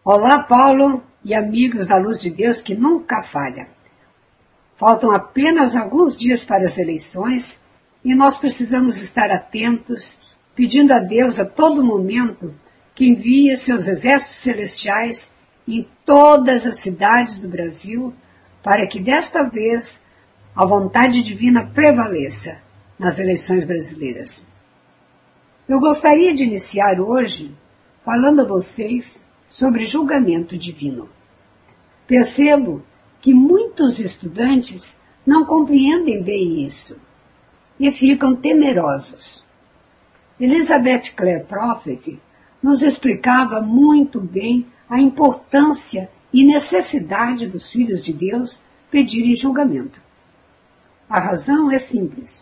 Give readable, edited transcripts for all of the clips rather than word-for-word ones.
Olá, Paulo e amigos da Luz de Deus que nunca falha. Faltam apenas alguns dias para as eleições e nós precisamos estar atentos, pedindo a Deus a todo momento que envie seus exércitos celestiais em todas as cidades do Brasil para que desta vez a vontade divina prevaleça nas eleições brasileiras. Eu gostaria de iniciar hoje falando a vocês sobre julgamento divino. Percebo que muitos estudantes não compreendem bem isso e ficam temerosos. Elizabeth Clare Prophet nos explicava muito bem a importância e necessidade dos filhos de Deus pedirem julgamento. A razão é simples.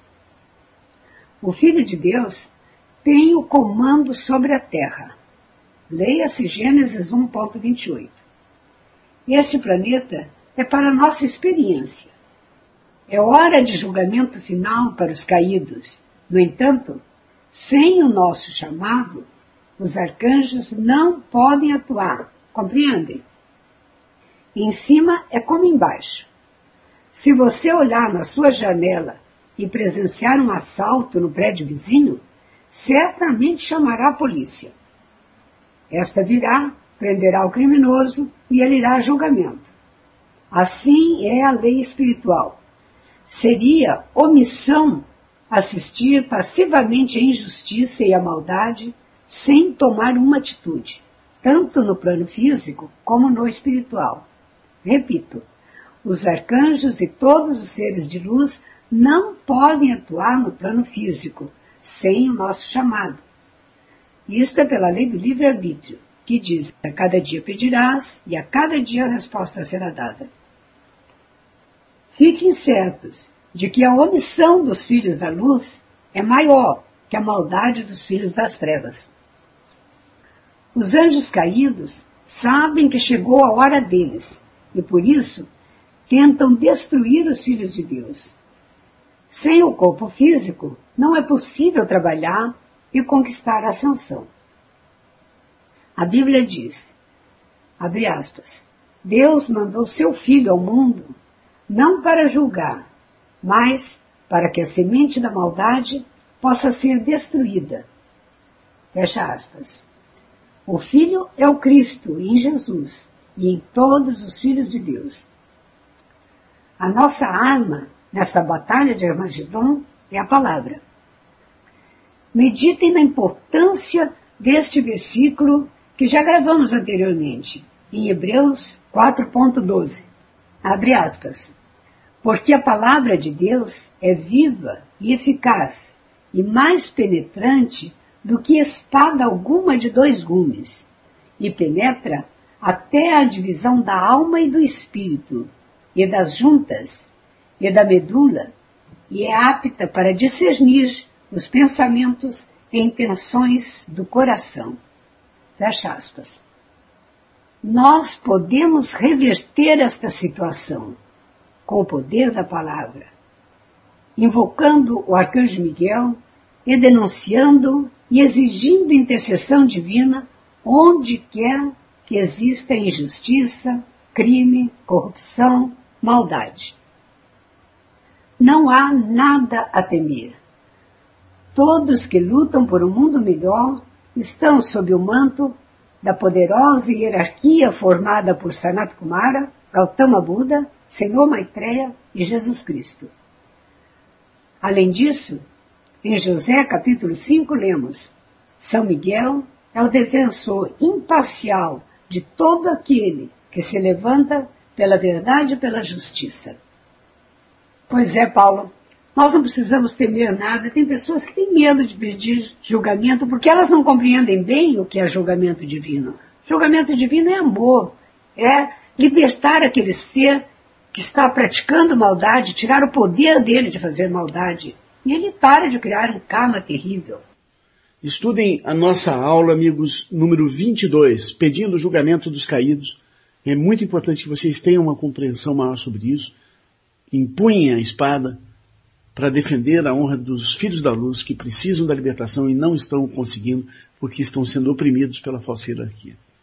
O Filho de Deus tem o comando sobre a terra. Leia-se Gênesis 1.28. Este planeta é para a nossa experiência. É hora de julgamento final para os caídos. No entanto, sem o nosso chamado, os arcanjos não podem atuar. Compreendem? Em cima é como embaixo. Se você olhar na sua janela e presenciar um assalto no prédio vizinho, certamente chamará a polícia. Esta virá, prenderá o criminoso e ele irá a julgamento. Assim é a lei espiritual. Seria omissão assistir passivamente à injustiça e à maldade sem tomar uma atitude, tanto no plano físico como no espiritual. Repito, os arcanjos e todos os seres de luz não podem atuar no plano físico sem o nosso chamado. Isto é pela lei do livre-arbítrio, que diz: a cada dia pedirás e a cada dia a resposta será dada. Fiquem certos de que a omissão dos filhos da luz é maior que a maldade dos filhos das trevas. Os anjos caídos sabem que chegou a hora deles e, por isso, tentam destruir os filhos de Deus. Sem o corpo físico, não é possível trabalhar e conquistar a ascensão. A Bíblia diz, abre aspas, Deus mandou seu Filho ao mundo não para julgar, mas para que a semente da maldade possa ser destruída. Fecha aspas. O Filho é o Cristo em Jesus e em todos os filhos de Deus. A nossa arma nesta batalha de Armagedon é a palavra. Meditem na importância deste versículo que já gravamos anteriormente, em Hebreus 4.12. Abre aspas. Porque a palavra de Deus é viva e eficaz, e mais penetrante do que espada alguma de 2 gumes, e penetra até a divisão da alma e do espírito, e das juntas, e da medula, e é apta para discernir os pensamentos e intenções do coração. Fecha aspas. Nós podemos reverter esta situação com o poder da palavra, invocando o arcanjo Miguel e denunciando e exigindo intercessão divina onde quer que exista injustiça, crime, corrupção, maldade. Não há nada a temer. Todos que lutam por um mundo melhor estão sob o manto da poderosa hierarquia formada por Sanat Kumara, Gautama Buda, Senhor Maitreya e Jesus Cristo. Além disso, em José capítulo 5 lemos: São Miguel é o defensor imparcial de todo aquele que se levanta pela verdade e pela justiça. Pois é, Paulo, nós não precisamos temer nada. Tem pessoas que têm medo de pedir julgamento porque elas não compreendem bem o que é julgamento divino. Julgamento divino é amor, é libertar aquele ser que está praticando maldade, tirar o poder dele de fazer maldade. E ele para de criar um karma terrível. Estudem a nossa aula, amigos, número 22, pedindo o julgamento dos caídos. É muito importante que vocês tenham uma compreensão maior sobre isso. Empunhem a espada para defender a honra dos filhos da luz que precisam da libertação e não estão conseguindo porque estão sendo oprimidos pela falsa hierarquia.